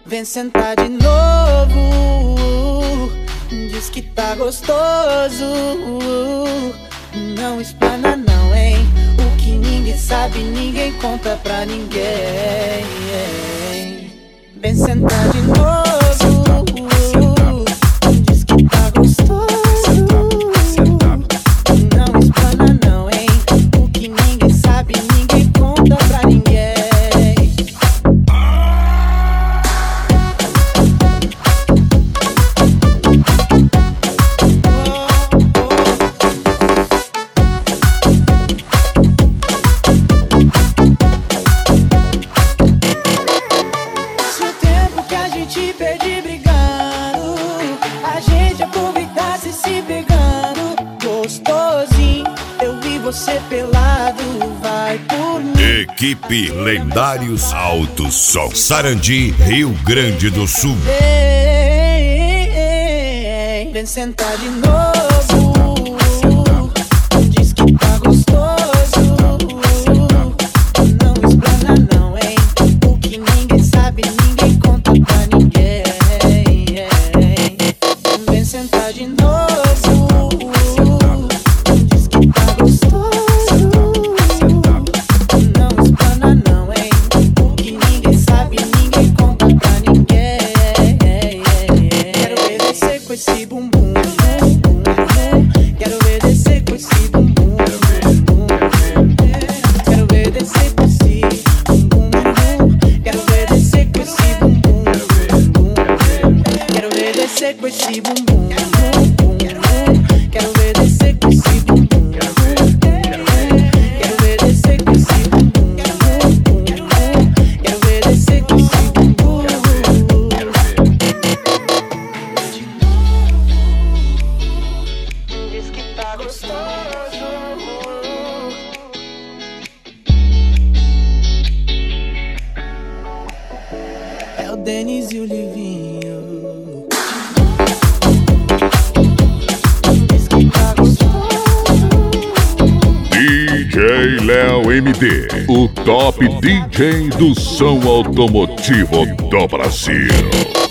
Vem sentar de novo, diz que tá gostoso. Não explana não, hein? O que ninguém sabe, ninguém conta pra ninguém. Vem sentar de novo, diz que tá gostoso. Não explana não, hein? O que ninguém sabe, ninguém conta pra ninguém. Perdi brigando, a gente aproveitasse se pegando. Gostosinho, eu vi você pelado, vai por mim. Equipe Lendários Alto Som, Sarandi, Rio Grande do Sul. Vem sentar de novo, diz que tá gostoso. Não explana não, hein? O que ninguém sabe, ninguém conta pra ninguém. Vem sentar de novo, diz que tá gostoso. Não explana não, hein? O que ninguém sabe, ninguém conta pra ninguém. Quero ver descer com esse bumbum. Quero ver descer com esse bumbum. Quero ver descer com esse bumbum. Quero ver descer com esse bumbum. Quero ver descer com esse bumbum. Quero ver descer com esse bumbum. Quero ver descer com esse bumbum. Quero ver descer com esse bumbum. Diz que tá gostoso. É o Denis e o Livinho. Diz que tá gostoso. DJ Léo MD, o top DJ do som automotivo do Brasil.